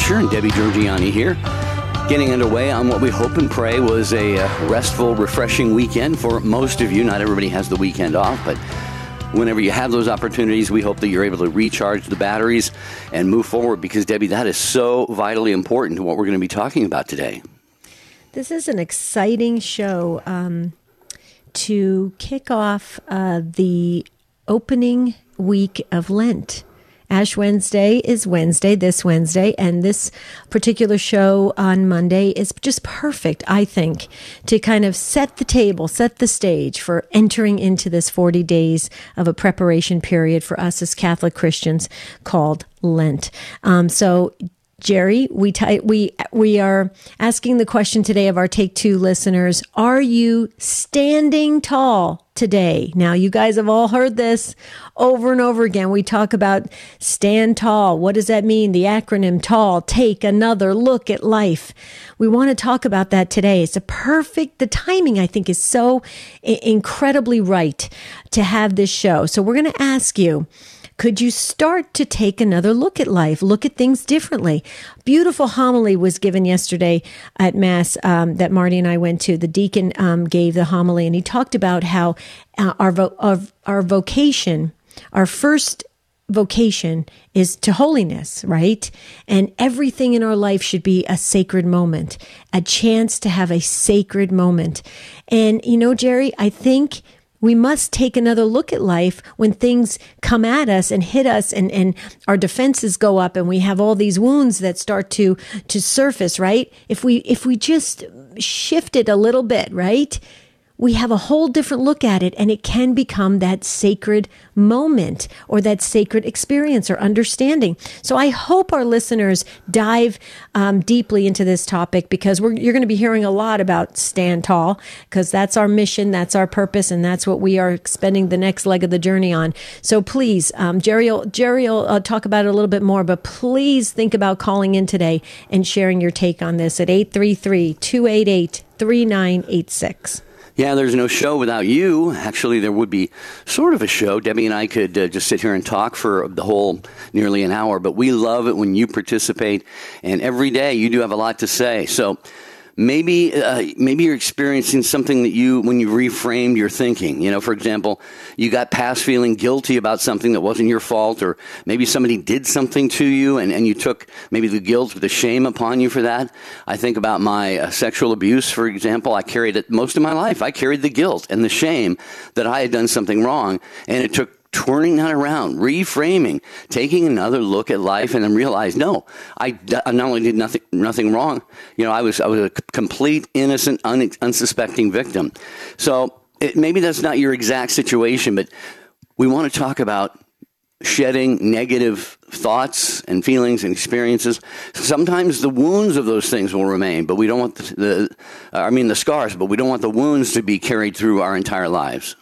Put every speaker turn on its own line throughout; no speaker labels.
Asher and Debbie Georgiani here, getting underway on what we hope and pray was a restful, refreshing weekend for most of you. Not everybody has the weekend off, but whenever you have those opportunities, we hope that you're able to recharge the batteries and move forward because, Debbie, that is so vitally important to what we're going to be talking about today.
This is an exciting show to kick off the opening week of Lent. Ash Wednesday is this Wednesday, and this particular show on Monday is just perfect, I think, to kind of set the table, set the stage for entering into this 40 days of a preparation period for us as Catholic Christians called Lent. So Jerry, we are asking the question today of our Take Two listeners, are you standing tall today? Now, you guys have all heard this over and over again. We talk about stand tall. What does that mean? The acronym TALL, take another look at life. We want to talk about that today. It's the timing, I think, is so incredibly right to have this show. So we're going to ask you, could you start to take another look at life, look at things differently? Beautiful homily was given yesterday at Mass that Marty and I went to. The deacon gave the homily, and he talked about how our vocation, our first vocation is to holiness, right? And everything in our life should be a sacred moment, a chance to have a sacred moment. And, you know, Jerry, I think we must take another look at life when things come at us and hit us and our defenses go up and we have all these wounds that start to surface, right? If we just shift it a little bit, right? We have a whole different look at it, and it can become that sacred moment or that sacred experience or understanding. So I hope our listeners dive deeply into this topic, because you're going to be hearing a lot about Stand Tall, because that's our mission, that's our purpose, and that's what we are spending the next leg of the journey on. So please, Jerry will talk about it a little bit more, but please think about calling in today and sharing your take on this at 833-288-3986.
Yeah, there's no show without you. Actually, there would be sort of a show. Debbie and I could just sit here and talk for the whole nearly an hour, but we love it when you participate, and every day you do have a lot to say. So maybe you're experiencing something that when you reframed your thinking. You know, for example, you got past feeling guilty about something that wasn't your fault, or maybe somebody did something to you and you took maybe the guilt or the shame upon you for that. I think about my sexual abuse, for example. I carried it most of my life. I carried the guilt and the shame that I had done something wrong, and it took turning that around, reframing, taking another look at life, and then realize, no, I not only did nothing wrong, you know, I was a complete innocent, unsuspecting victim. So maybe that's not your exact situation, but we want to talk about shedding negative thoughts and feelings and experiences. Sometimes the wounds of those things will remain, but we don't want the scars, but we don't want the wounds to be carried through our entire lives.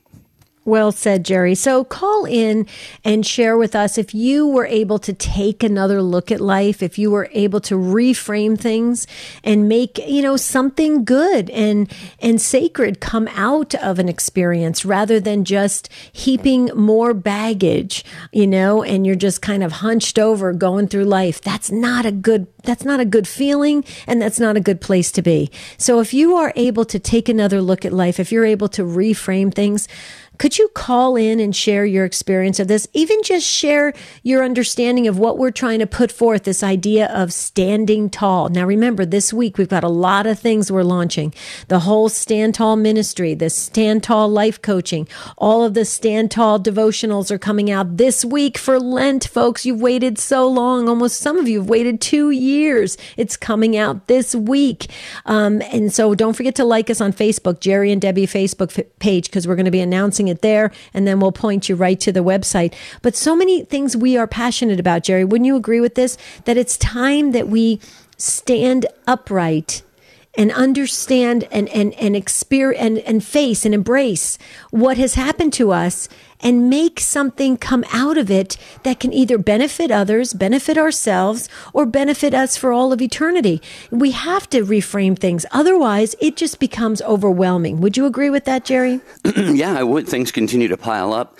Well said, Jerry. So call in and share with us if you were able to take another look at life, if you were able to reframe things and make, something good and sacred come out of an experience, rather than just heaping more baggage, and you're just kind of hunched over going through life. That's not a good feeling, and that's not a good place to be. So if you are able to take another look at life, if you're able to reframe things, could you call in and share your experience of this? Even just share your understanding of what we're trying to put forth, this idea of standing tall. Now, remember, this week we've got a lot of things we're launching. The whole Stand Tall ministry, the Stand Tall life coaching, all of the Stand Tall devotionals are coming out this week for Lent, folks. You've waited so long. Almost some of you have waited 2 years. It's coming out this week. And so don't forget to like us on Facebook, Jerry and Debbie Facebook page, because we're going to be announcing it there, and then we'll point you right to the website. But so many things we are passionate about, Jerry. Wouldn't you agree with this? That it's time that we stand upright and understand and experience and face and embrace what has happened to us, and make something come out of it that can either benefit others, benefit ourselves, or benefit us for all of eternity. We have to reframe things. Otherwise, it just becomes overwhelming. Would you agree with that, Jerry?
Yeah, I would. Things continue to pile up.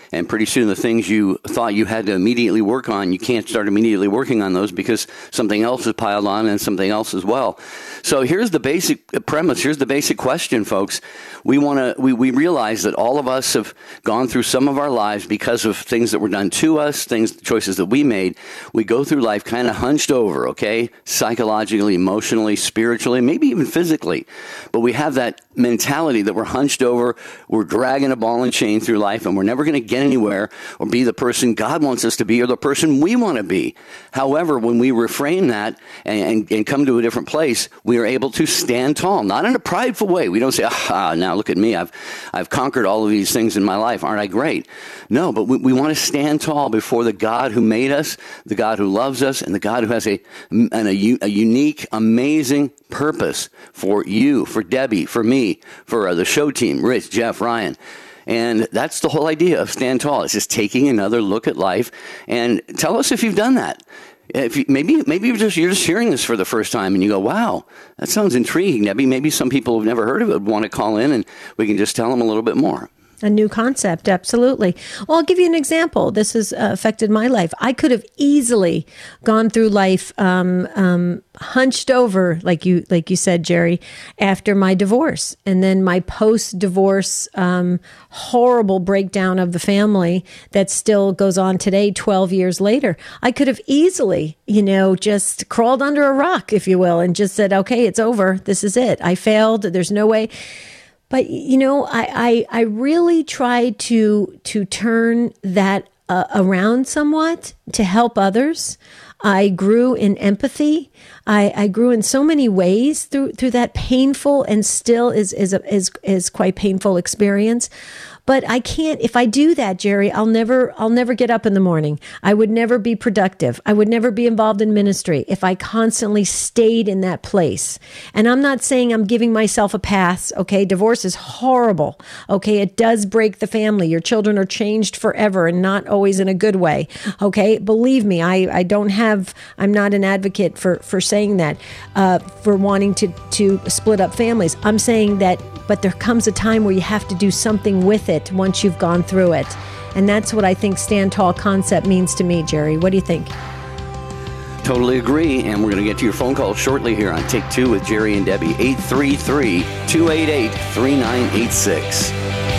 And pretty soon the things you thought you had to immediately work on, you can't start immediately working on those because something else is piled on and something else as well. So here's the basic premise. Here's the basic question, folks. We realize that all of us have gone through some of our lives because of things that were done to us, choices that we made. We go through life kind of hunched over, okay? Psychologically, emotionally, spiritually, maybe even physically. But we have that mentality that we're hunched over, we're dragging a ball and chain through life, and we're never going to get anywhere or be the person God wants us to be or the person we want to be. However, when we reframe that and come to a different place, we are able to stand tall, not in a prideful way. We don't say, now look at me. I've conquered all of these things in my life. Aren't I great? No, but we want to stand tall before the God who made us, the God who loves us, and the God who has a unique, amazing purpose for you, for Debbie, for me, for the show team, Rich, Jeff, Ryan. And that's the whole idea of Stand Tall. It's just taking another look at life. And tell us if you've done that. Maybe you're just hearing this for the first time and you go, wow, that sounds intriguing, Debbie. Maybe some people who've never heard of it want to call in and we can just tell them a little bit more.
A new concept, absolutely. Well, I'll give you an example. This has affected my life. I could have easily gone through life hunched over, like you said, Jerry, after my divorce, and then my post-divorce horrible breakdown of the family that still goes on today, 12 years later. I could have easily, just crawled under a rock, if you will, and just said, okay, it's over. This is it. I failed. There's no way. But, I really tried to turn that around somewhat to help others. I grew in empathy. I grew in so many ways through that painful and still is quite painful experience. But I can't, if I do that, Jerry, I'll never get up in the morning. I would never be productive. I would never be involved in ministry if I constantly stayed in that place. And I'm not saying I'm giving myself a pass. Okay. Divorce is horrible. Okay. It does break the family. Your children are changed forever and not always in a good way. Okay. Believe me, I'm not an advocate for saying that, for wanting to split up families. I'm saying that, but there comes a time where you have to do something with it once you've gone through it. And that's what I think Stand Tall concept means to me, Jerry. What do you think?
Totally agree. And we're going to get to your phone call shortly here on Take Two with Jerry and Debbie, 833-288-3986.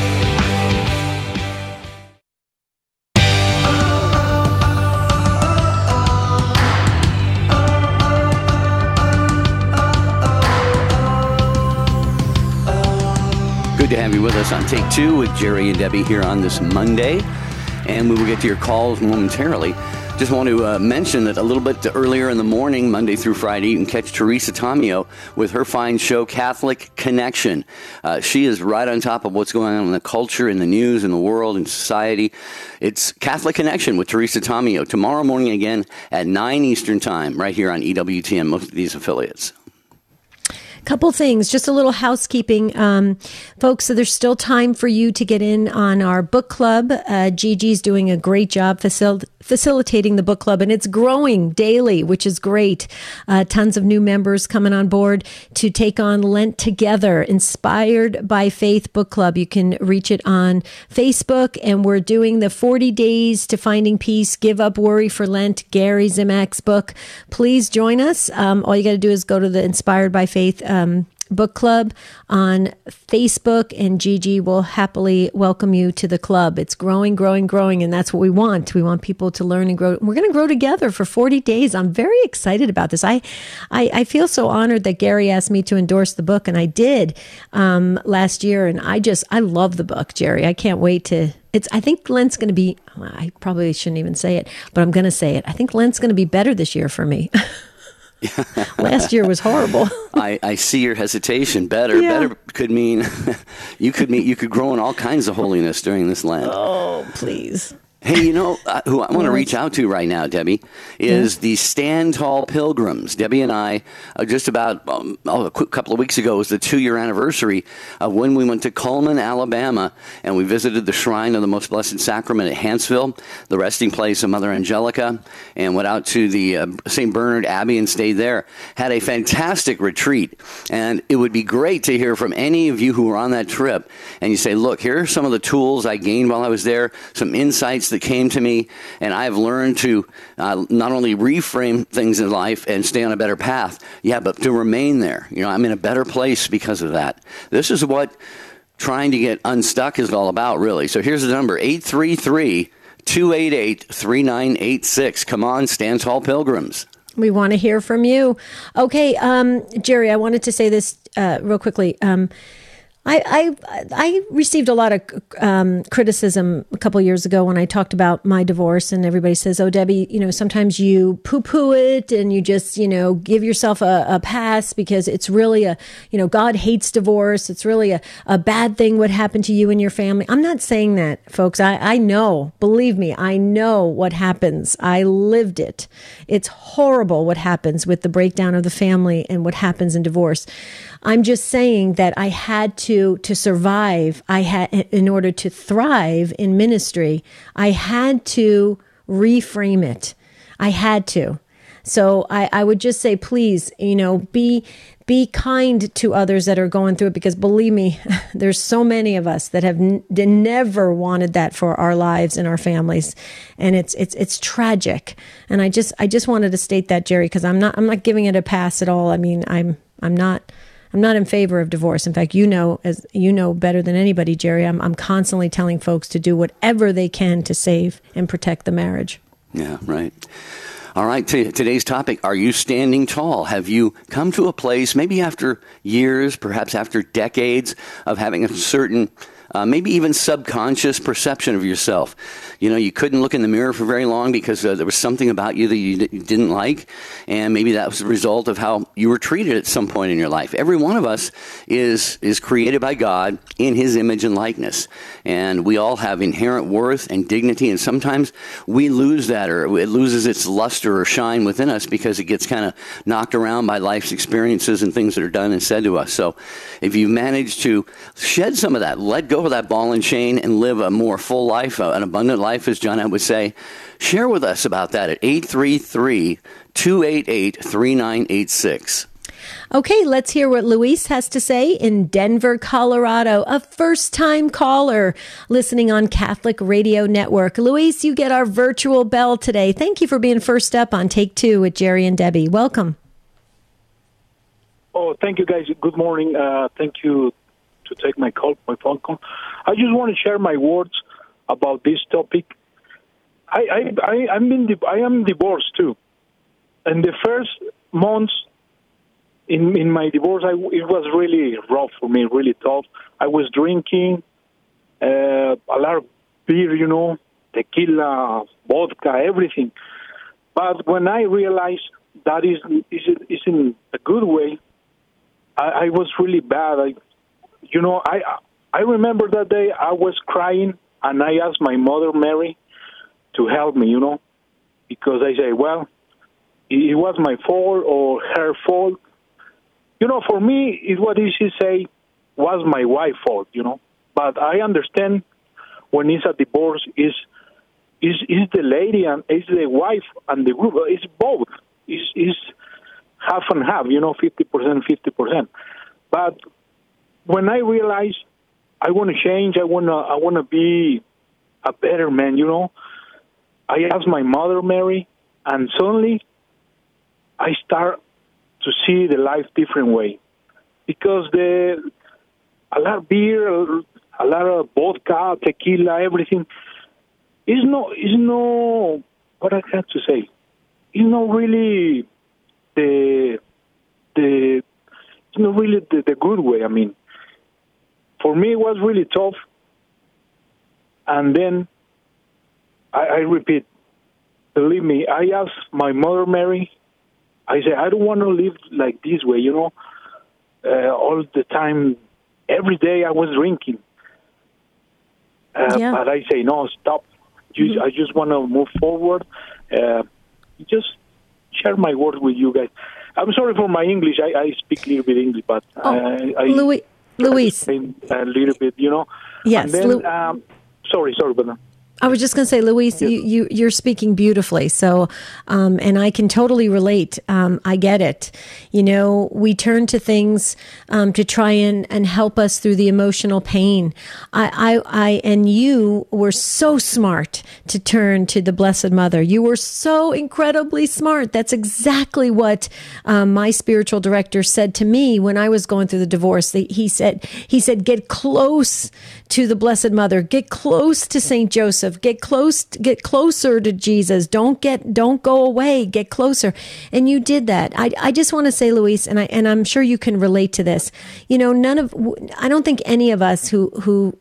Good to have you with us on Take Two with Jerry and Debbie here on this Monday. And we will get to your calls momentarily. Just want to mention that a little bit earlier in the morning, Monday through Friday, you can catch Teresa Tomeo with her fine show, Catholic Connection. She is right on top of what's going on in the culture, in the news, in the world, in society. It's Catholic Connection with Teresa Tomeo tomorrow morning again at 9 Eastern Time, right here on EWTN, most of these affiliates.
Couple things, just a little housekeeping. Folks, so there's still time for you to get in on our book club. Gigi's doing a great job facilitating the book club, and it's growing daily, which is great. Tons of new members coming on board to take on Lent Together, Inspired by Faith Book Club. You can reach it on Facebook, and we're doing the 40 Days to Finding Peace, Give Up Worry for Lent, Gary Zimak's book. Please join us. All you got to do is go to the Inspired by Faith book club on Facebook, and Gigi will happily welcome you to the club. It's growing, and that's what we want. We want people to learn and grow. We're going to grow together for 40 days. I'm very excited about this. I feel so honored that Gary asked me to endorse the book, and I did last year, and I love the book, Jerry. I can't wait to... I think Lent's going to be... I probably shouldn't even say it, but I'm going to say it. I think Lent's going to be better this year for me. Last year was horrible.
I see your hesitation. Better could mean you could grow in all kinds of holiness during this Lent.
Oh, please.
Hey, who I want to reach out to right now, Debbie, is the Stand Tall Pilgrims. Debbie and I, just about a couple of weeks ago, was the 2-year anniversary of when we went to Cullman, Alabama, and we visited the Shrine of the Most Blessed Sacrament at Hanceville, the resting place of Mother Angelica, and went out to the St. Bernard Abbey and stayed there. Had a fantastic retreat, and it would be great to hear from any of you who were on that trip, and you say, look, here are some of the tools I gained while I was there, some insights that came to me, and I've learned to not only reframe things in life and stay on a better path, but to remain there. I'm in a better place because of that. This is what trying to get unstuck is all about, really. So here's the number, 833-288-3986. Come on, Stand Tall Pilgrims.
We want to hear from you. Okay, Jerry, I wanted to say this real quickly. I received a lot of criticism a couple years ago when I talked about my divorce, and everybody says, "Oh, Debbie, sometimes you poo-poo it and you just, give yourself a pass because it's really God hates divorce. It's really a bad thing what happened to you and your family." I'm not saying that, folks. I know, believe me, I know what happens. I lived it. It's horrible what happens with the breakdown of the family and what happens in divorce. I'm just saying that I had to survive. In order to thrive in ministry, I had to reframe it. I had to. So I would just say, please, be kind to others that are going through it, because believe me, there's so many of us that have never wanted that for our lives and our families, and it's tragic. And I just wanted to state that, Jerry, because I'm not giving it a pass at all. I mean, I'm not in favor of divorce. In fact, as you know better than anybody, Jerry, I'm constantly telling folks to do whatever they can to save and protect the marriage.
Yeah, right. All right, today's topic, are you standing tall? Have you come to a place, maybe after years, perhaps after decades of having a certain maybe even subconscious perception of yourself? You couldn't look in the mirror for very long because there was something about you that you didn't like, and maybe that was the result of how you were treated at some point in your life. Every one of us is created by God in His image and likeness, and we all have inherent worth and dignity, and sometimes we lose that, or it loses its luster or shine within us because it gets kind of knocked around by life's experiences and things that are done and said to us. So if you manage to shed some of that, let go of that ball and chain, and live a more full life, an abundant life, as John would say, share with us about that at 833-288-3986.
Okay, let's hear what Luis has to say in Denver, Colorado, a first-time caller listening on Catholic Radio Network. Luis, you get our virtual bell today. Thank you for being first up on Take Two with Jerry and Debbie. Welcome.
Oh, thank you, guys. Good morning. Thank you to take my phone call. I just want to share my words about this topic. I am divorced too, and the first months in my divorce, it was really rough for me, really tough. I was drinking a lot of beer, tequila, vodka, everything. But when I realized that isn't a good way, I was really bad. I remember that day I was crying, and I asked my mother, Mary, to help me, because I say, well, it was my fault or her fault. For me, it's what easy to say was my wife's fault, But I understand when it's a divorce, is the lady and is the wife and the group. It's both. It's half and half, 50%, 50%. But when I realize I want to change, I want to be a better man, I asked my mother, Mary, and suddenly I start to see the life different way, because a lot of beer, a lot of vodka, tequila, everything is no what I have to say. It's not really the good way. I mean, for me, it was really tough. And then I repeat, believe me, I asked my mother, Mary, I said, I don't want to live like this way, all the time. Every day I was drinking. But I say, no, stop. I just want to move forward. Just share my words with you guys. I'm sorry for my English. I speak a little bit English, but
Luis,
a little bit,
Yes.
And then, sorry, but.
I was just going to say, Luis, you're speaking beautifully. So, and I can totally relate. I get it. We turn to things to try and help us through the emotional pain. I and you were so smart to turn to the Blessed Mother. You were so incredibly smart. That's exactly what my spiritual director said to me when I was going through the divorce. He said, get close to the Blessed Mother. Get close to Saint Joseph. Get closer to Jesus. Don't go away. Get closer. And you did that. I just want to say, Luis, and I'm sure you can relate to this. I don't think any of us who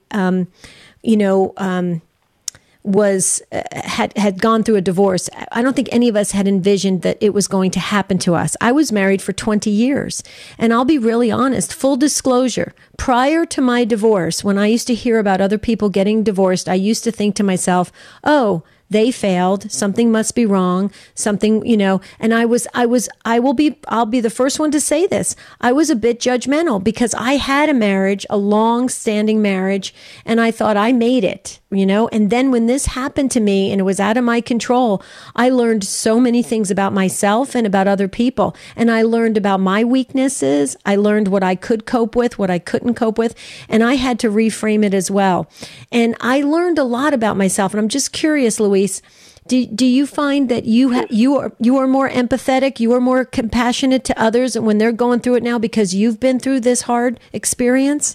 had gone through a divorce. I don't think any of us had envisioned that it was going to happen to us. I was married for 20 years, and I'll be really honest, full disclosure, prior to my divorce, when I used to hear about other people getting divorced, I used to think to myself, oh, they failed. Something must be wrong. Something, and I'll be the first one to say this. I was a bit judgmental because I had a marriage, a long-standing marriage, and I thought I made it, and then when this happened to me and it was out of my control, I learned so many things about myself and about other people. And I learned about my weaknesses. I learned what I could cope with, what I couldn't cope with, and I had to reframe it as well. And I learned a lot about myself. And I'm just curious, Luis, do you find that you are more empathetic, you are more compassionate to others when they're going through it now because you've been through this hard experience?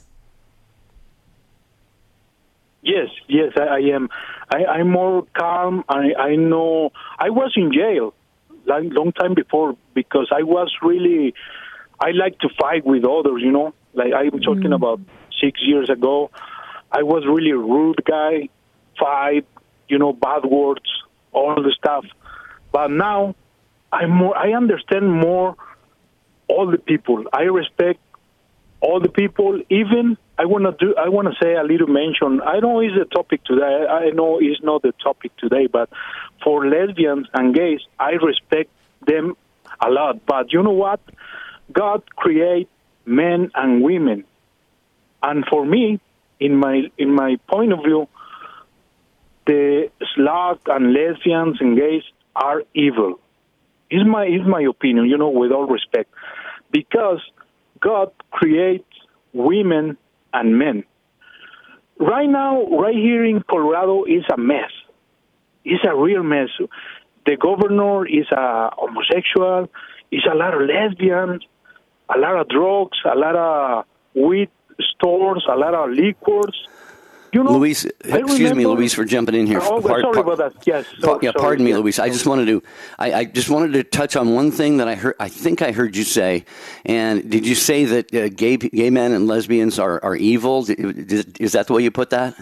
Yes, I am. I'm more calm. I know I was in jail long time before because I like to fight with others, like I'm talking about 6 years ago. I was really a rude guy, fight, bad words, all the stuff. But now I understand more all the people. I respect all the people. Even I want to say a little mention. I know it's the topic today. I know it's not the topic today, but for lesbians and gays, I respect them a lot. But you know what? God created men and women, and for me, in my point of view, the slut and lesbians and gays are evil. Is my opinion, with all respect, because God creates women and men. Right now, right here in Colorado, is a mess. It's a real mess. The governor is a homosexual. It's a lot of lesbians, a lot of drugs, a lot of weed stores, a lot of liquors.
Luis, excuse me, Luis, for jumping in here.
Sorry about that. Yes.
Pardon me, Luis. I just wanted to touch on one thing that I heard. I think I heard you say. And did you say that gay men and lesbians are evil? Is that the way you put that?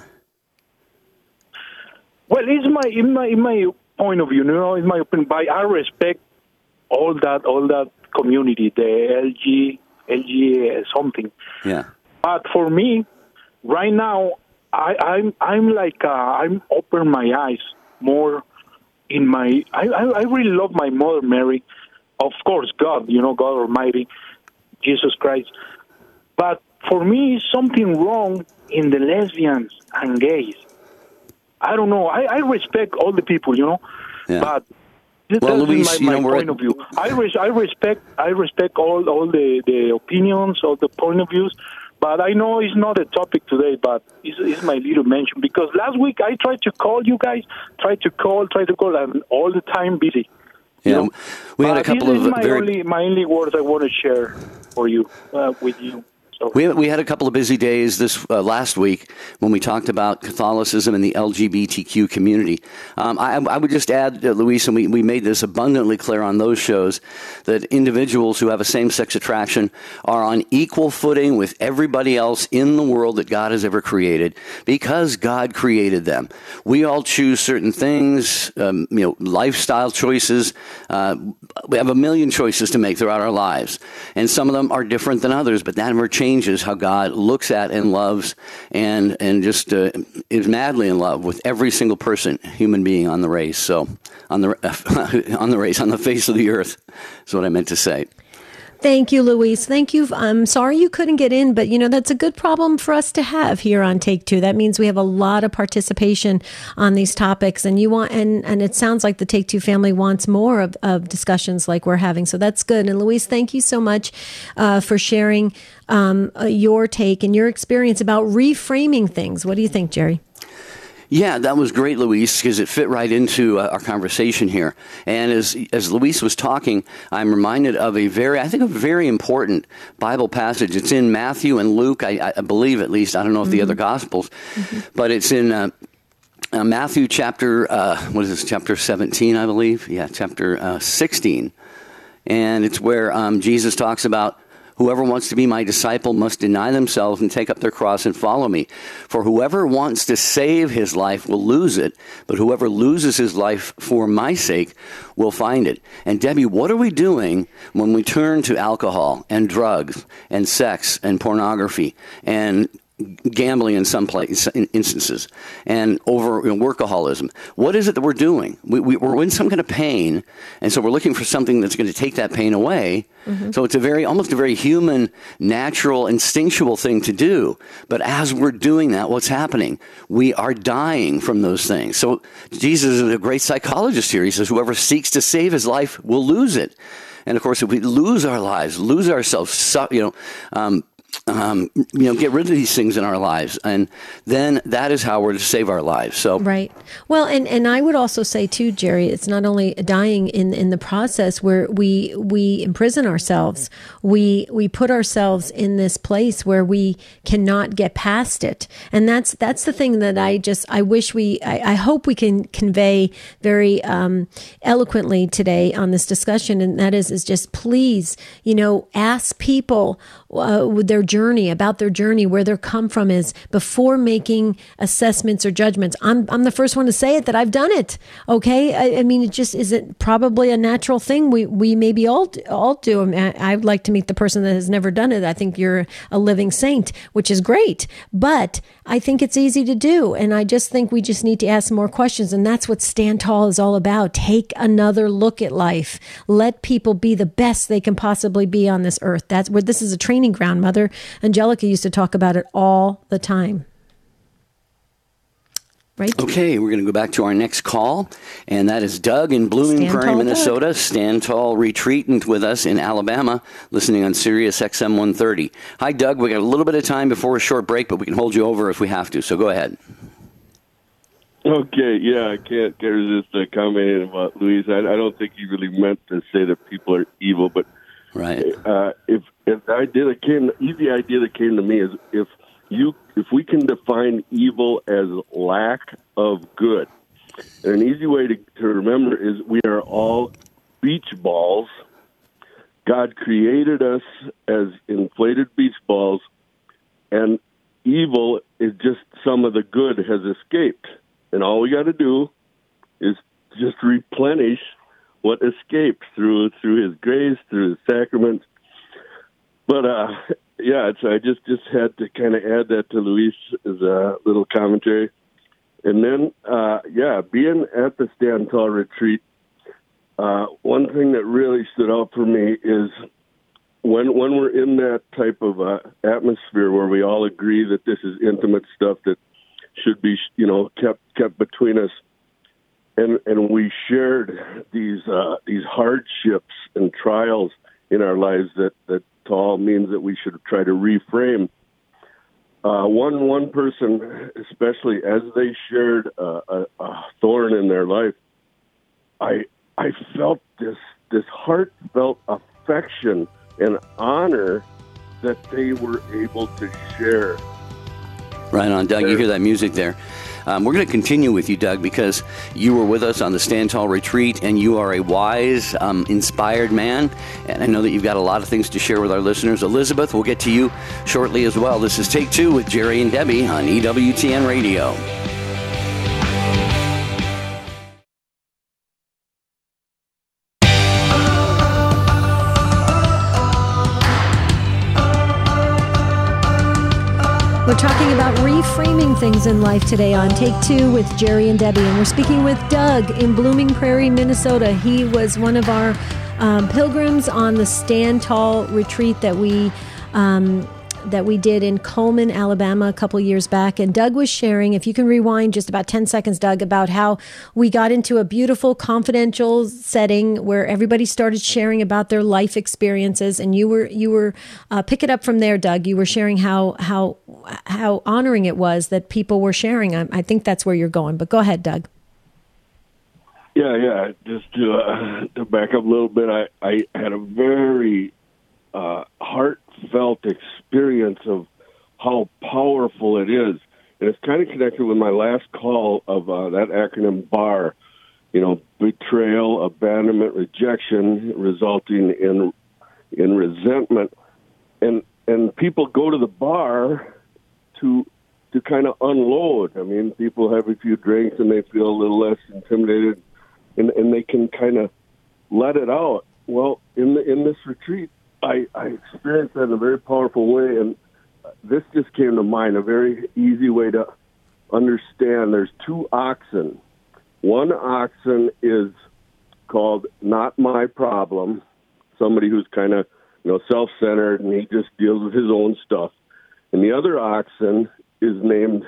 Well, it's in my point of view. In my opinion, but I respect all that community, the LG something.
Yeah.
But for me, right now, I'm open my eyes more in my. I really love my mother Mary, of course God, God Almighty, Jesus Christ. But for me, something wrong in the lesbians and gays. I don't know. I respect all the people, Yeah. But that's
Luis,
my point of view. I respect all the opinions, all the point of views. But I know it's not a topic today, but it's my little mention. Because last week I tried to call you guys, tried to call, and all the time busy.
Yeah, we had a couple of
my only words I want to share for you, with you. So.
We had a couple of busy days this last week when we talked about Catholicism and the LGBTQ community. I would just add, Luis, and we made this abundantly clear on those shows, that individuals who have a same-sex attraction are on equal footing with everybody else in the world that God has ever created, because God created them. We all choose certain things, lifestyle choices. We have a million choices to make throughout our lives, and some of them are different than others, but that never changes changes how God looks at and loves and just is madly in love with every single person, human being on the race. So on the on the race, on the face of the earth is what I meant to say.
Thank you, Luis. Thank you. I'm sorry you couldn't get in, but that's a good problem for us to have here on Take Two. That means we have a lot of participation on these topics, and and it sounds like the Take Two family wants more of discussions like we're having. So that's good. And Luis, thank you so much for sharing your take and your experience about reframing things. What do you think, Jerry?
Yeah, that was great, Luis, because it fit right into our conversation here. And as Luis was talking, I'm reminded of a very important Bible passage. It's in Matthew and Luke, I believe at least. I don't know if the other Gospels, but it's in Matthew chapter, chapter 17, I believe? Yeah, chapter 16. And it's where Jesus talks about, whoever wants to be my disciple must deny themselves and take up their cross and follow me. For whoever wants to save his life will lose it, but whoever loses his life for my sake will find it. And Debbie, what are we doing when we turn to alcohol and drugs and sex and pornography and gambling in some instances, and over workaholism? What is it that we're doing? We're in some kind of pain, and so we're looking for something that's going to take that pain away. So it's almost a very human, natural, instinctual thing to do. But as we're doing that, what's happening? We are dying from those things. So Jesus is a great psychologist here. He says, whoever seeks to save his life will lose it. And of course, if we lose our lives, lose ourselves, get rid of these things in our lives, and then that is how we're to save our lives. So
right. Well, and I would also say too, Jerry, it's not only dying in the process where we imprison ourselves. We put ourselves in this place where we cannot get past it, and that's the thing that I hope we can convey very eloquently today on this discussion, and that is just please, ask people about their journey, where their come from is, before making assessments or judgments. I'm the first one to say it, that I've done it. Okay. I mean, it just isn't probably a natural thing. We maybe all do. I mean, I'd like to meet the person that has never done it. I think you're a living saint, which is great, but I think it's easy to do. And I just think we just need to ask more questions. And that's what Stand Tall is all about. Take another look at life. Let people be the best they can possibly be on this earth. That's where this is a training ground. Mother Angelica used to talk about it all the time. Right?
Okay, we're going to go back to our next call, and that is Doug in Blooming Prairie, Minnesota. Doug. Stand Tall Retreatant with us in Alabama, listening on Sirius XM 130. Hi, Doug. We got a little bit of time before a short break, but we can hold you over if we have to, so go ahead.
Okay, yeah, I can't resist commenting about Luis. I don't think he really meant to say that people are evil, but
right.
If the idea that easy idea that came to me is if we can define evil as lack of good, and an easy way to remember is we are all beach balls. God created us as inflated beach balls, and evil is just some of the good has escaped. And all we got to do is just replenish what escaped through His grace, through His sacraments. But I just had to kind of add that to Luis's little commentary. And then, being at the Stand Tall retreat, one thing that really stood out for me is when we're in that type of atmosphere where we all agree that this is intimate stuff that should be, kept between us, and we shared these hardships and trials in our lives that tall means that we should try to reframe. One person, especially as they shared a thorn in their life, I felt this heartfelt affection and honor that they were able to share.
Right on, Doug. You hear that music there. We're going to continue with you, Doug, because you were with us on the Stand Tall retreat, and you are a wise, inspired man. And I know that you've got a lot of things to share with our listeners. Elizabeth, we'll get to you shortly as well. This is Take Two with Jerry and Debbie on EWTN Radio.
We're talking about reframing things in life today on Take Two with Jerry and Debbie. And we're speaking with Doug in Blooming Prairie, Minnesota. He was one of our pilgrims on the Stand Tall retreat that we did in Coleman, Alabama a couple years back. And Doug was sharing, if you can rewind just about 10 seconds, Doug, about how we got into a beautiful confidential setting where everybody started sharing about their life experiences. And you were pick it up from there, Doug. You were sharing how honoring it was that people were sharing. I think that's where you're going, but go ahead, Doug.
Yeah. Just to back up a little bit, I had a very heartfelt experience of how powerful it is. And it's kind of connected with my last call of that acronym BAR, betrayal, abandonment, rejection, resulting in resentment. And people go to the bar to kind of unload. I mean, people have a few drinks and they feel a little less intimidated, and they can kind of let it out. Well, in this retreat, I experienced that in a very powerful way, and this just came to mind, a very easy way to understand. There's two oxen. One oxen is called not my problem, somebody who's kind of self-centered, and he just deals with his own stuff. And the other oxen is named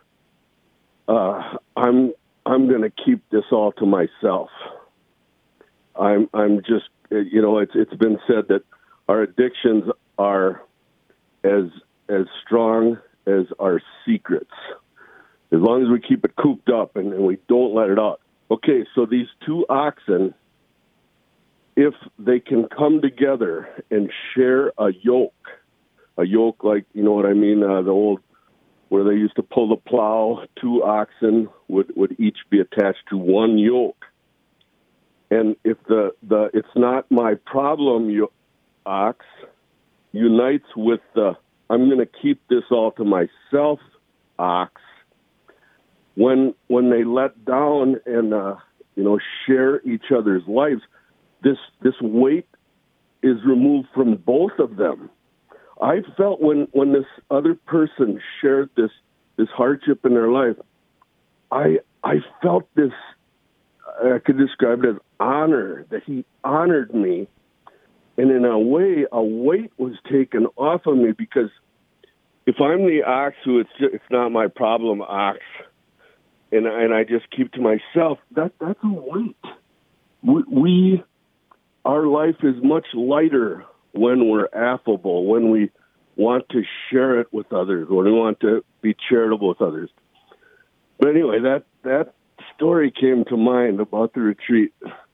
I'm going to keep this all to myself. I'm just, it's been said that our addictions are as strong as our secrets, as long as we keep it cooped up and we don't let it out. Okay, so these two oxen, if they can come together and share a yoke like, you know what I mean, the old, where they used to pull the plow, two oxen would each be attached to one yoke. And if the it's not my problem ox unites with the I'm going to keep this all to myself ox, when they let down and share each other's lives, this weight is removed from both of them. I felt when this other person shared this hardship in their life, I felt this, I could describe it as honor, that he honored me. And in a way, a weight was taken off of me, because if I'm the ox who it's not my problem ox, and I just keep to myself, that's a weight. Our life is much lighter when we're affable, when we want to share it with others, when we want to be charitable with others. But anyway, that story came to mind about the retreat.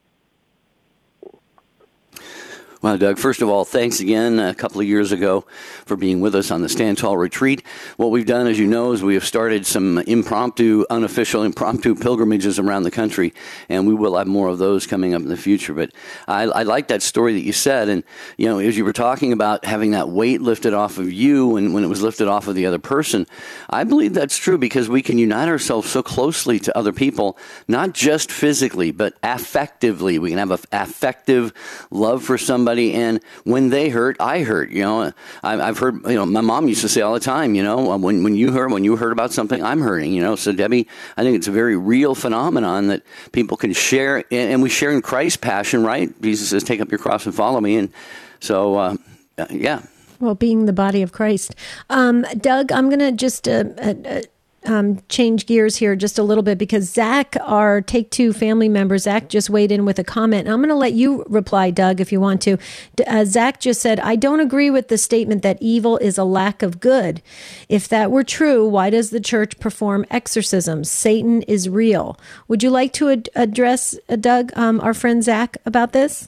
Well, Doug, first of all, thanks again a couple of years ago for being with us on the Stand Tall retreat. What we've done, as you know, is we have started some unofficial impromptu pilgrimages around the country, and we will have more of those coming up in the future. But I like that story that you said, and, as you were talking about having that weight lifted off of you and when it was lifted off of the other person, I believe that's true, because we can unite ourselves so closely to other people, not just physically, but affectively. We can have an affective love for somebody. And when they hurt, I hurt. I've heard. My mom used to say all the time. When you heard about something, I'm hurting. So Debbie, I think it's a very real phenomenon that people can share, and we share in Christ's passion, right? Jesus says, "Take up your cross and follow me." And so, yeah.
Well, being the body of Christ, Doug, I'm going to just change gears here just a little bit, because Zach, our Take Two family member, Zach just weighed in with a comment. And I'm going to let you reply, Doug, if you want to. Zach just said, I don't agree with the statement that evil is a lack of good. If that were true, why does the church perform exorcisms? Satan is real. Would you like to address, Doug, our friend Zach, about this?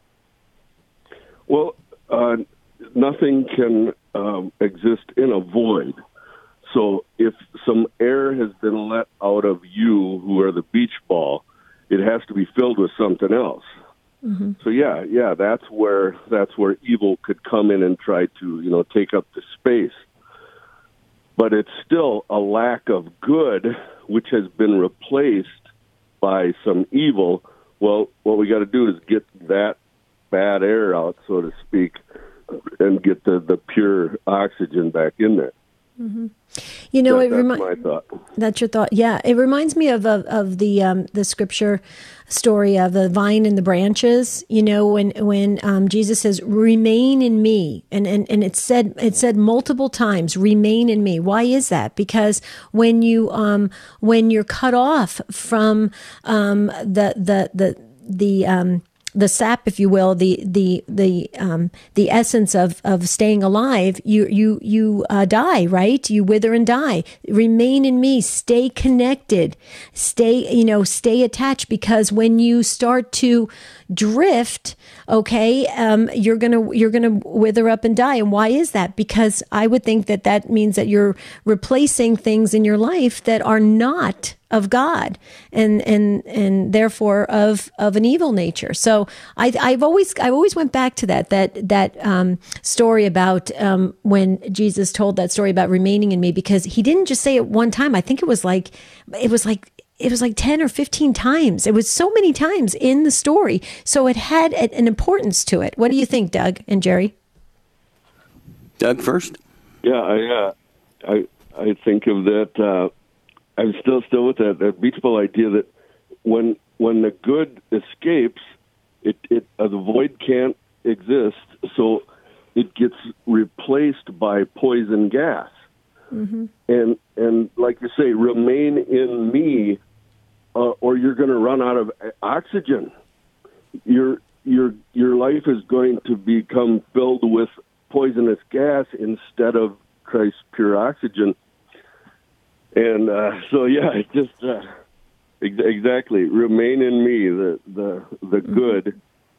Well, nothing can exist in a void. So if some air has been let out of you, who are the beach ball, it has to be filled with something else. Mm-hmm. So yeah, that's where evil could come in and try to take up the space. But it's still a lack of good, which has been replaced by some evil. Well, what we got to do is get that bad air out, so to speak, and get the pure oxygen back in there.
You know,
That's my thought.
That's your thought. Yeah, it reminds me of the scripture story of the vine and the branches. You know, when Jesus says, "Remain in me," and it said multiple times, "Remain in me." Why is that? Because when you're cut off from the sap, if you will, the essence of staying alive, you die, right? You wither and die. Remain in me. Stay connected. Stay attached. Because when you start to drift, okay, you're gonna wither up and die. And why is that? Because I would think that means that you're replacing things in your life that are not of God and therefore of an evil nature. So I've always went back to that story about when Jesus told that story about remaining in me, because he didn't just say it one time. I think it was like 10 or 15 times. It was so many times in the story. So it had an importance to it. What do you think, Doug and Jerry?
Doug first.
Yeah, I think of that. I'm still with that Beach Ball idea that when the good escapes, the void can't exist, so it gets replaced by poison gas. Mm-hmm. And like you say, remain in me, or you're going to run out of oxygen. Your life is going to become filled with poisonous gas instead of Christ's pure oxygen. And it just exactly, remain in me, the good,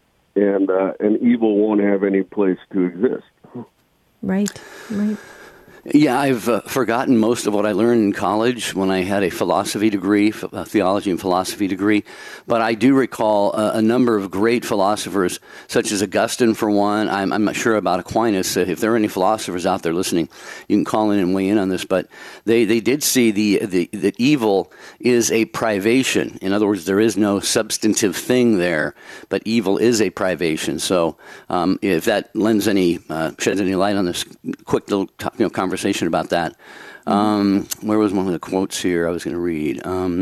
and evil won't have any place to exist.
Right.
Yeah, I've forgotten most of what I learned in college when I had a philosophy degree, a theology and philosophy degree. But I do recall a number of great philosophers, such as Augustine, for one. I'm not sure about Aquinas. If there are any philosophers out there listening, you can call in and weigh in on this. But they did see that evil is a privation. In other words, there is no substantive thing there, but evil is a privation. So if that sheds any light on this quick little conversation about that. Where was one of the quotes here I was going to read?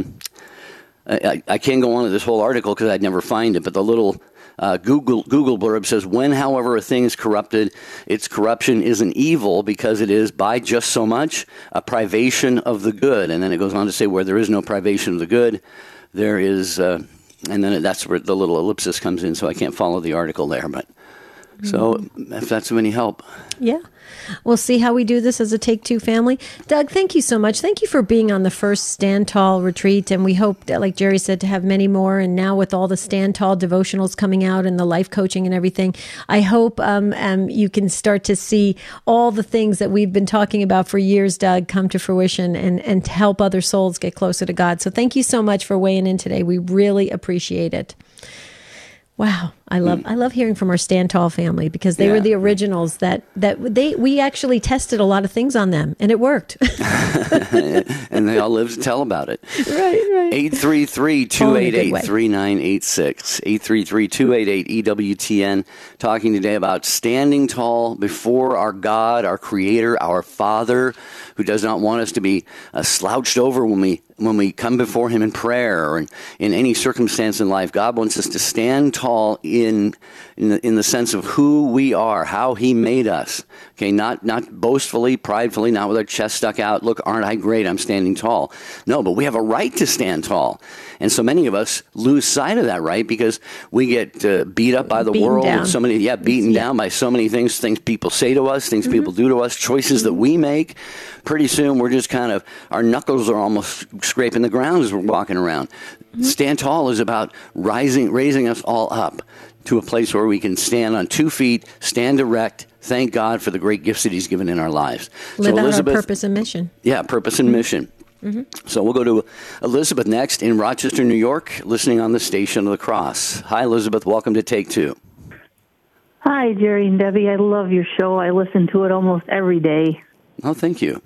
I can't go on to this whole article because I'd never find it, but the little Google blurb says, when, however, a thing is corrupted, its corruption isn't evil because it is, by just so much, a privation of the good. And then it goes on to say, where there is no privation of the good, there is, and then that's where the little ellipsis comes in, so I can't follow the article there. But so if that's of any help.
Yeah. We'll see how we do this as a Take Two family. Doug, thank you so much. Thank you for being on the first Stand Tall retreat. And we hope that, like Jerry said, to have many more. And now with all the Stand Tall devotionals coming out and the life coaching and everything, I hope you can start to see all the things that we've been talking about for years, Doug, come to fruition and to help other souls get closer to God. So thank you so much for weighing in today. We really appreciate it. Wow, I love hearing from our Stand Tall family, because they were the originals we actually tested a lot of things on them, and it worked.
And they all live to tell about it.
Right.
833-288-3986. 833-288-EWTN. Talking today about standing tall before our God, our Creator, our Father, who does not want us to be slouched over when we come before Him in prayer or in any circumstance in life. God wants us to stand tall in the sense of who we are, how He made us. Okay, not boastfully, pridefully, not with our chest stuck out. Look, aren't I great? I'm standing tall. No, but we have a right to stand tall. And so many of us lose sight of that right because we get beat up by the world.
Down.
And so many, beaten down by so many things people say to us, things people do to us, choices that we make. Pretty soon we're just kind of, our knuckles are almost scraping the ground as we're walking around. Stand tall is about raising us all up to a place where we can stand on 2 feet, stand erect, thank God for the great gifts that He's given in our lives.
Live out our purpose and mission.
Yeah, purpose and mission. So we'll go to Elizabeth next in Rochester, New York, listening on the Station of the Cross. Hi, Elizabeth. Welcome to Take Two.
Hi, Jerry and Debbie. I love your show. I listen to it almost every day.
Oh, thank you.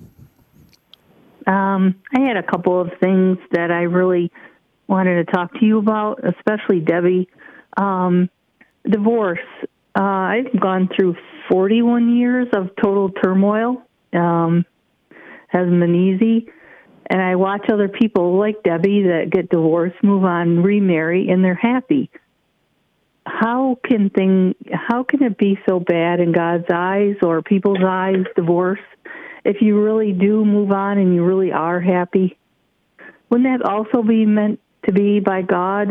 I had a couple of things that I really wanted to talk to you about, especially Debbie. Divorce. I've gone through 41 years of total turmoil. hasn't been easy. And I watch other people like Debbie that get divorced, move on, remarry, and they're happy. How can it be so bad in God's eyes or people's eyes, divorce, if you really do move on and you really are happy? Wouldn't that also be meant to be by God?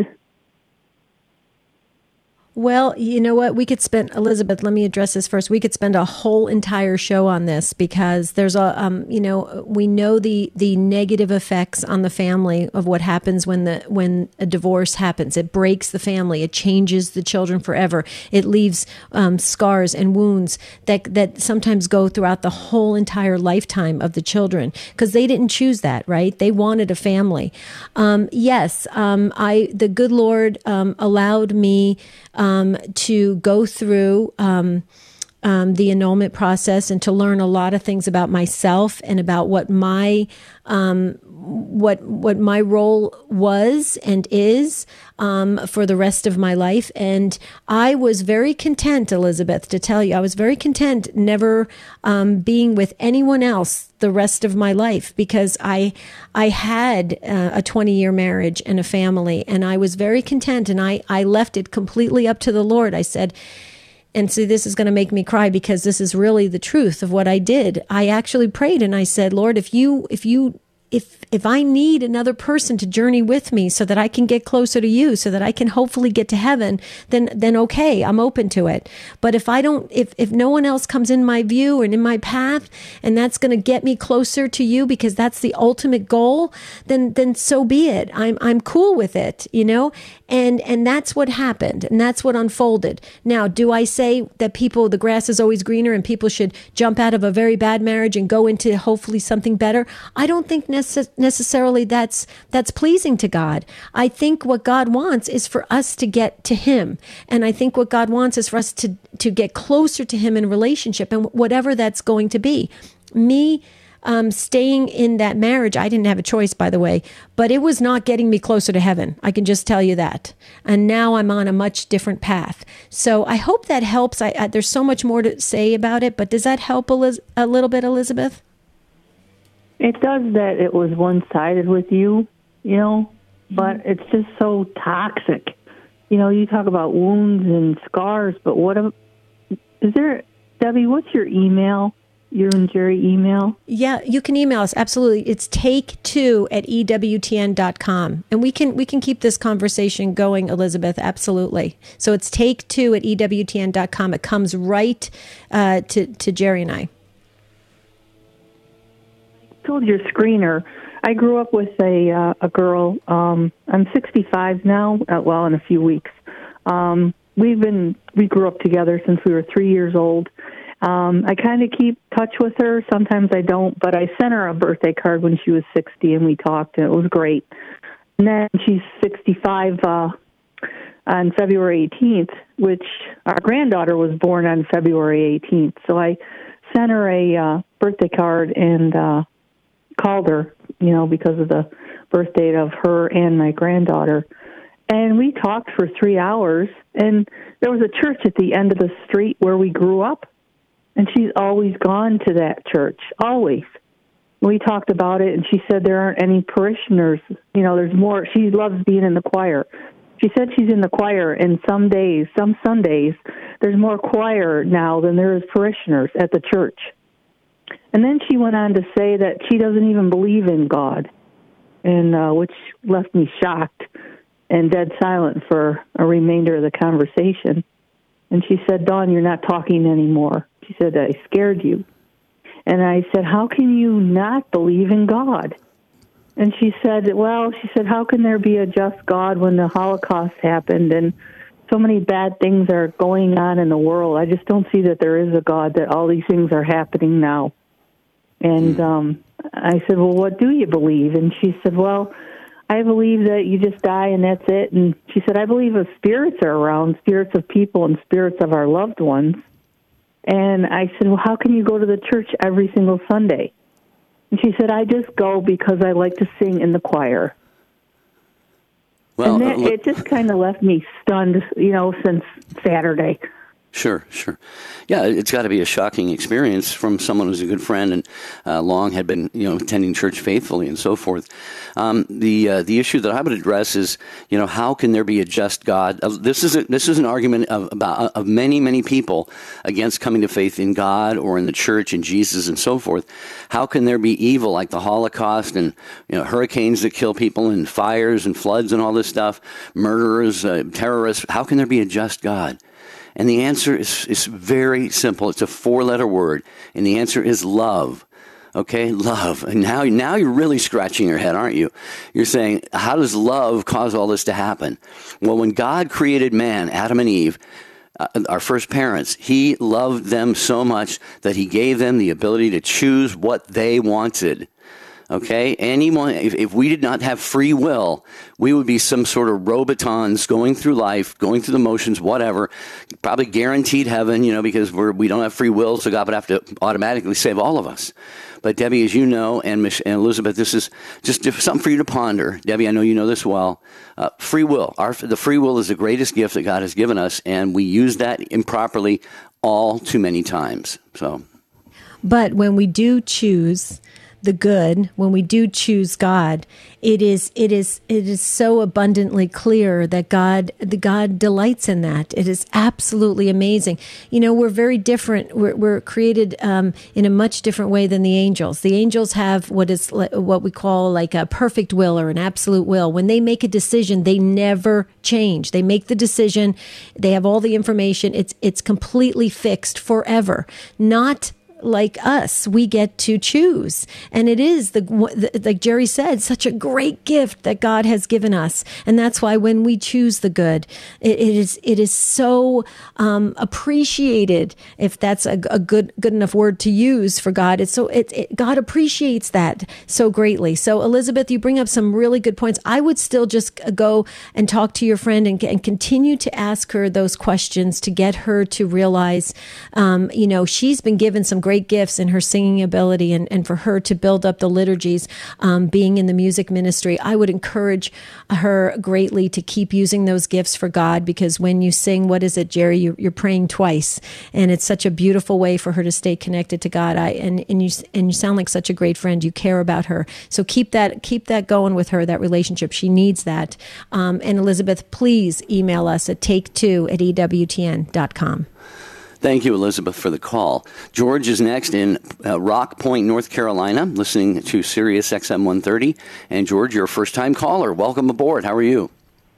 Well, you know what? We could spend, Elizabeth, let me address this first. We could spend a whole entire show on this because there's we know the negative effects on the family of what happens when a divorce happens. It breaks the family. It changes the children forever. It leaves scars and wounds that sometimes go throughout the whole entire lifetime of the children because they didn't choose that, right? They wanted a family. The good Lord allowed me to go through the annulment process and to learn a lot of things about myself and about what my what my role was and is for the rest of my life. And I was very content, Elizabeth, to tell you, I was very content never being with anyone else the rest of my life because I had a 20-year marriage and a family, and I was very content, and I left it completely up to the Lord. I said, and see, this is going to make me cry because this is really the truth of what I did. I actually prayed and I said, Lord, if I need another person to journey with me so that I can get closer to you, so that I can hopefully get to heaven, then okay, I'm open to it. But if no one else comes in my view and in my path, and that's going to get me closer to you because that's the ultimate goal, then so be it. I'm cool with it, and that's what happened, and that's what unfolded. Now, do I say that the grass is always greener and people should jump out of a very bad marriage and go into hopefully something better? I don't think necessarily that's pleasing to God. I think what God wants is for us to get to Him, and I think what God wants is for us to get closer to Him in relationship, and whatever that's going to be. Me staying in that marriage, I didn't have a choice, by the way, but it was not getting me closer to heaven. I can just tell you that. And now I'm on a much different path. So I hope that helps. There's so much more to say about it, but does that help a little bit, Elizabeth?
It does that it was one-sided with you, but it's just so toxic. You talk about wounds and scars, but Debbie, what's your email? Your and Jerry email? Yeah,
you can email us. Absolutely. It's take2@ewtn.com. And we can keep this conversation going, Elizabeth. Absolutely. So it's take2@ewtn.com. It comes right to Jerry and I.
Told your screener, I grew up with a girl. I'm 65 now. In a few weeks. We grew up together since we were 3 years old. I kind of keep touch with her. Sometimes I don't, but I sent her a birthday card when she was 60, and we talked, and it was great. And then she's 65 on February 18th, which our granddaughter was born on February 18th. So I sent her a birthday card and called her, because of the birth date of her and my granddaughter. And we talked for 3 hours, and there was a church at the end of the street where we grew up, and she's always gone to that church, always. We talked about it, and she said there aren't any parishioners. There's more. She loves being in the choir. She said she's in the choir, and some Sundays, there's more choir now than there is parishioners at the church. And then she went on to say that she doesn't even believe in God, and which left me shocked and dead silent for a remainder of the conversation. And she said, Dawn, you're not talking anymore. She said, I scared you. And I said, how can you not believe in God? And she said, how can there be a just God when the Holocaust happened and so many bad things are going on in the world? I just don't see that there is a God, that all these things are happening now. And I said, well, what do you believe? And she said, well, I believe that you just die and that's it. And she said, I believe if spirits are around, spirits of people and spirits of our loved ones. And I said, well, how can you go to the church every single Sunday? And she said, I just go because I like to sing in the choir. Well, and it just kind of left me stunned, since Saturday.
Sure. Yeah, it's got to be a shocking experience from someone who's a good friend and long had been, attending church faithfully and so forth. The issue that I would address is, how can there be a just God? This is an argument of many people against coming to faith in God or in the church and Jesus and so forth. How can there be evil like the Holocaust and hurricanes that kill people and fires and floods and all this stuff, murderers, terrorists? How can there be a just God? And the answer is very simple. It's a 4-letter word, and the answer is love. Okay, love. And now you're really scratching your head, aren't you? You're saying, how does love cause all this to happen? Well, when God created man, Adam and Eve, our first parents, he loved them so much that he gave them the ability to choose what they wanted. Okay, if we did not have free will, we would be some sort of robotons going through life, going through the motions, whatever, probably guaranteed heaven, because we don't have free will, so God would have to automatically save all of us. But Debbie, as you know, and Elizabeth, this is just something for you to ponder. Debbie, I know you know this well. Free will. The free will is the greatest gift that God has given us, and we use that improperly all too many times.
But when we do choose the good, when we do choose God, it is so abundantly clear that God delights in that. It is absolutely amazing. We're very different. We're created in a much different way than the angels. The angels have what we call like a perfect will or an absolute will. When they make a decision, they never change. They make the decision. They have all the information. It's completely fixed forever. Not like us, we get to choose. And it is, like Jerry said, such a great gift that God has given us. And that's why when we choose the good, it is so appreciated, if that's a good enough word to use for God. God appreciates that so greatly. So Elizabeth, you bring up some really good points. I would still just go and talk to your friend and continue to ask her those questions to get her to realize, she's been given some great gifts in her singing ability, and for her to build up the liturgies, being in the music ministry. I would encourage her greatly to keep using those gifts for God, because when you sing, what is it, Jerry? You're praying twice, and it's such a beautiful way for her to stay connected to God. And you sound like such a great friend. You care about her, so keep that going with her. That relationship, she needs that. And Elizabeth, please email us at take2@ewtn.com.
Thank you, Elizabeth, for the call. George is next in Rock Point, North Carolina, listening to Sirius XM 130. And George, you're a first-time caller. Welcome aboard. How are you?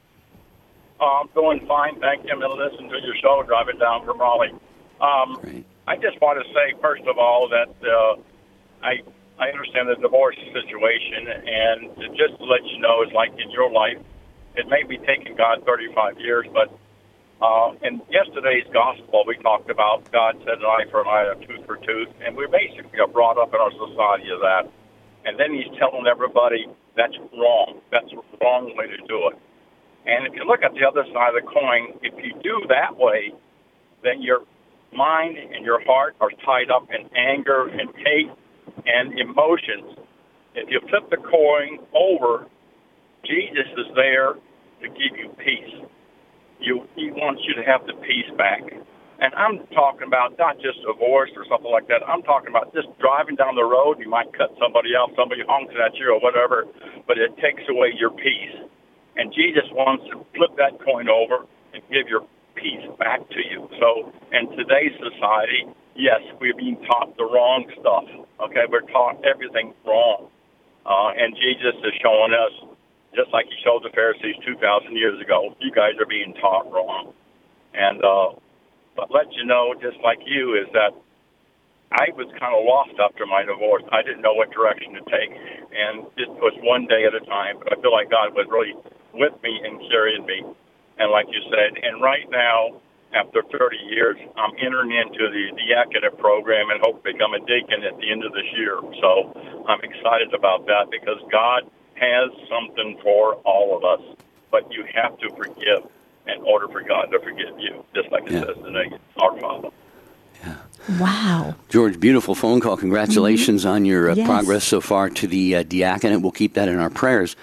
I'm doing fine. Thank you. I'm going to listen to your show driving down from Raleigh.
Great.
I just want to say, first of all, that I understand the divorce situation, and just to let you know, it's like in your life, it may be taking God 35 years, but in yesterday's gospel, we talked about God said an eye for an eye, a tooth for tooth, and we basically got brought up in our society of that. And then he's telling everybody that's wrong. That's the wrong way to do it. And if you look at the other side of the coin, if you do that way, then your mind and your heart are tied up in anger and hate and emotions. If you flip the coin over, Jesus is there to give you peace. He wants you to have the peace back. And I'm talking about not just divorce or something like that. I'm talking about just driving down the road. You might cut somebody else, somebody honks at you or whatever, but it takes away your peace. And Jesus wants to flip that coin over and give your peace back to you. So in today's society, yes, we're being taught the wrong stuff. Okay, we're taught everything wrong. And Jesus is showing us, just like he showed the Pharisees 2,000 years ago, you guys are being taught wrong. And but let you know, just like you, is that I was kind of lost after my divorce. I didn't know what direction to take, and it was one day at a time. But I feel like God was really with me and carrying me. And like you said, and right now, after 30 years, I'm entering into the diaconate program and hope to become a deacon at the end of this year. So I'm excited about that because God has something for all of us, but you have to forgive in order for God to forgive you, just like it says today, our Father.
Yeah.
Wow.
George, beautiful phone call. Congratulations on your progress so far to the diaconate. We'll keep that in our prayers.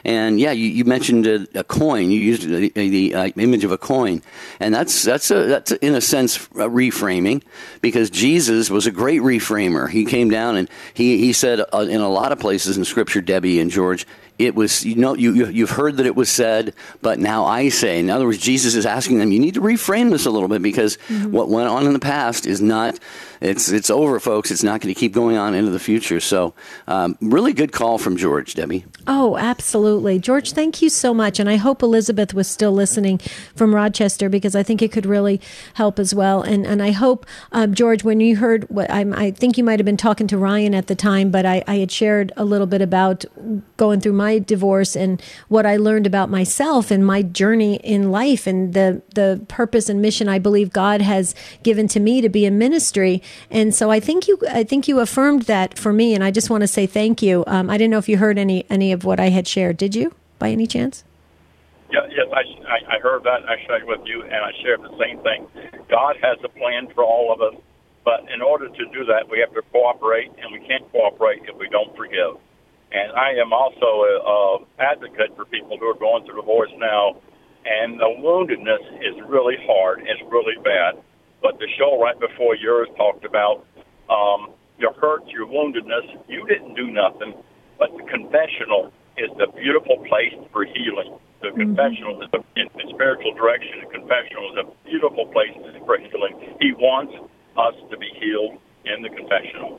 And yeah, you mentioned a coin. You used the image of a coin, and that's in a sense reframing, because Jesus was a great reframer. He came down and he said in a lot of places in Scripture, Debbie and George, it was, you've heard that it was said, but now I say. In other words, Jesus is asking them, you need to reframe this a little bit, because what went on in the past is not, it's over, folks. It's not going to keep going on into the future. So really good call from George, Debbie.
Oh, absolutely. George, thank you so much. And I hope Elizabeth was still listening from Rochester, because I think it could really help as well. And I hope, George, when you heard what I think you might have been talking to Ryan at the time, but I had shared a little bit about going through my divorce and what I learned about myself and my journey in life, and the purpose and mission I believe God has given to me to be in ministry. And so I think you affirmed that for me, and I just want to say thank you. I didn't know if you heard any of what I had shared. Did you, by any chance?
Yeah, yes, I heard that. I shared with you, and I shared the same thing. God has a plan for all of us, but in order to do that, we have to cooperate, and we can't cooperate if we don't forgive. And I am also an advocate for people who are going through divorce now, and the woundedness is really hard. It's really bad. But the show right before yours talked about your hurt, your woundedness. You didn't do nothing, but the confessional is the beautiful place for healing. The confessional is in spiritual direction. The confessional is a beautiful place for healing. He wants us to be healed in the confessional.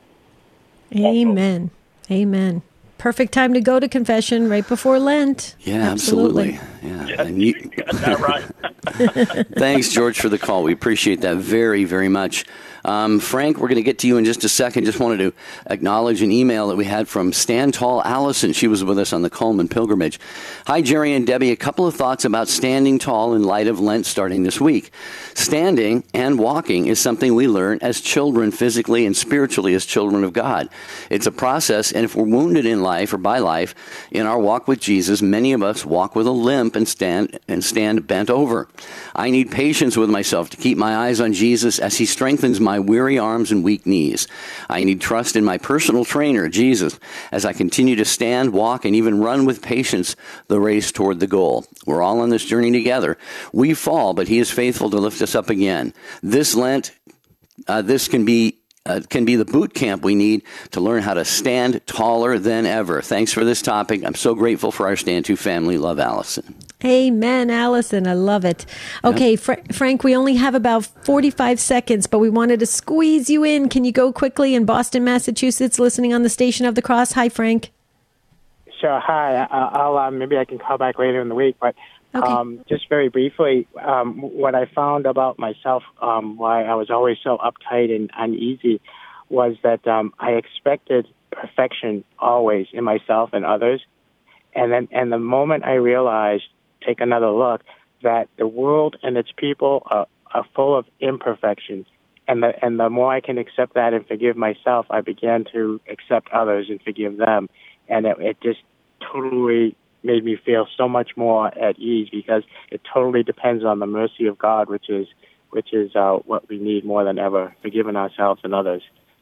Amen. Also. Amen. Perfect time to go to confession right before Lent.
Yeah, absolutely. Yeah.
Yes, you got that right.
Thanks, George, for the call. We appreciate that very, very much. Frank, we're going to get to you in just a second. Just wanted to acknowledge an email that we had from Stand Tall Allison. She was with us on the Coleman Pilgrimage. Hi, Jerry and Debbie. A couple of thoughts about standing tall in light of Lent starting this week. Standing and walking is something we learn as children, physically and spiritually, as children of God. It's a process, and if we're wounded in life or by life, in our walk with Jesus, many of us walk with a limp and stand bent over. I need patience with myself to keep my eyes on Jesus as he strengthens my weary arms and weak knees. I need trust in my personal trainer, Jesus, as I continue to stand, walk, and even run with patience the race toward the goal. We're all on this journey together. We fall, but he is faithful to lift us up again. This Lent, this can be the boot camp we need to learn how to stand taller than ever. Thanks for this topic. I'm so grateful for our Stand To family. Love, Allison.
Amen, Allison. I love it. Okay, Frank, we only have about 45 seconds, but we wanted to squeeze you in. Can you go quickly in Boston, Massachusetts, listening on the Station of the Cross? Hi, Frank.
Sure. Hi. I'll maybe I can call back later in the week, but
okay.
Just very briefly, what I found about myself, why I was always so uptight and uneasy, was that I expected perfection always in myself and others, and the moment I realized, take another look, that the world and its people are full of imperfections, and the more I can accept that and forgive myself, I began to accept others and forgive them, and it just totally made me feel so much more at ease, because it totally depends on the mercy of God, which is what we need more than ever, forgiving ourselves and others.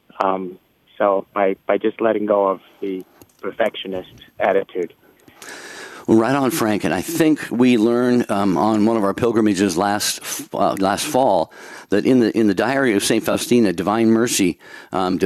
So by just letting go of the perfectionist attitude.
Well, right on, Frank. And I think we learned on one of our pilgrimages last fall that in the diary of St. Faustina, Divine Mercy of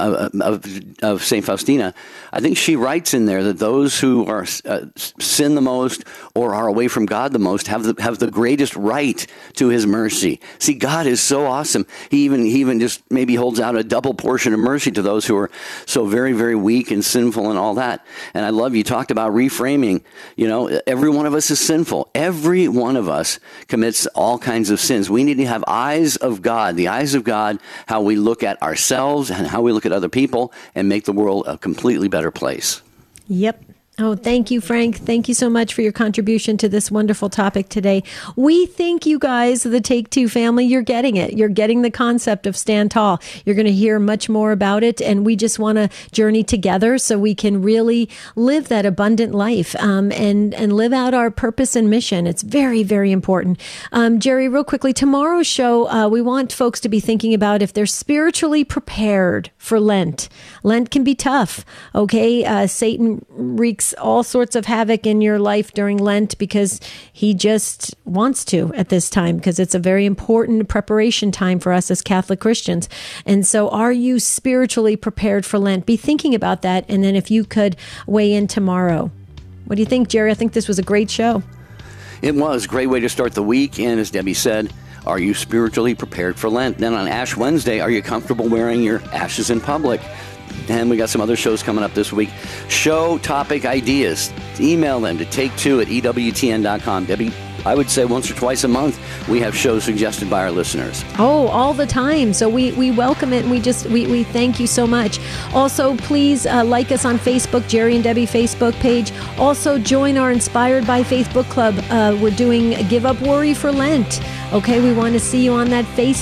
St. Faustina, I think she writes in there that those who are sin the most or are away from God the most have the greatest right to his mercy. See, God is so awesome. He even just maybe holds out a double portion of mercy to those who are so very, very weak and sinful and all that. And I love you talked about reframing. You know, every one of us is sinful. Every one of us commits all kinds of sins. We need to have eyes of God, the eyes of God, how we look at ourselves and how we look at other people, and make the world a completely better place.
Yep. Oh, thank you, Frank. Thank you so much for your contribution to this wonderful topic today. We think you guys, the Take Two family, you're getting it. You're getting the concept of Stand Tall. You're going to hear much more about it, and we just want to journey together so we can really live that abundant life and live out our purpose and mission. It's very, very important. Jerry, real quickly, tomorrow's show, we want folks to be thinking about if they're spiritually prepared for Lent. Lent can be tough, okay? Satan wreaks wreaks all sorts of havoc in your life during Lent because he just wants to at this time, because it's a very important preparation time for us as Catholic Christians. And so are you spiritually prepared for Lent? Be thinking about that. And then if you could weigh in tomorrow. What do you think, Jerry? I think this was a great show.
It was a great way to start the week. And as Debbie said, are you spiritually prepared for Lent? Then on Ash Wednesday, are you comfortable wearing your ashes in public? And we got some other shows coming up this week. Show topic ideas. Email them to take2@ewtn.com. Debbie, I would say once or twice a month, we have shows suggested by our listeners.
Oh, all the time. So we welcome it, and we thank you so much. Also, please like us on Facebook, Jerry and Debbie Facebook page. Also, join our Inspired by Facebook Club. We're doing Give Up Worry for Lent. Okay, we want to see you on that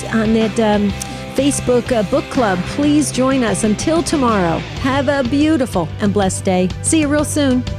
Facebook book club. Please join us. Until tomorrow, have a beautiful and blessed day. See you real soon.